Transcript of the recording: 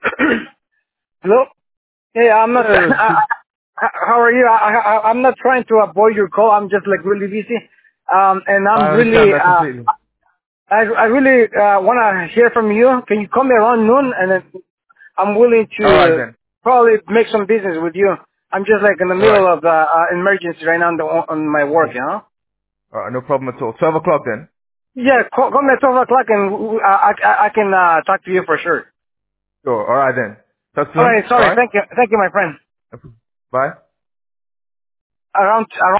Hello? Hey, I'm not. Hello. How are you? I'm not trying to avoid your call. I'm just like really busy. And I'm I understand really. that completely. I really want to hear from you. Can you call me around noon? And then I'm willing All right to then. probably make some business with you. I'm just like in the All right. middle of emergency right now on my work. You know. All right. No problem at all. 12 o'clock then. Yeah, call me at 12 o'clock, and I can talk to you for sure. Sure. All right then. Talk All soon. right. Sorry. Bye. Thank you, my friend. Bye. Around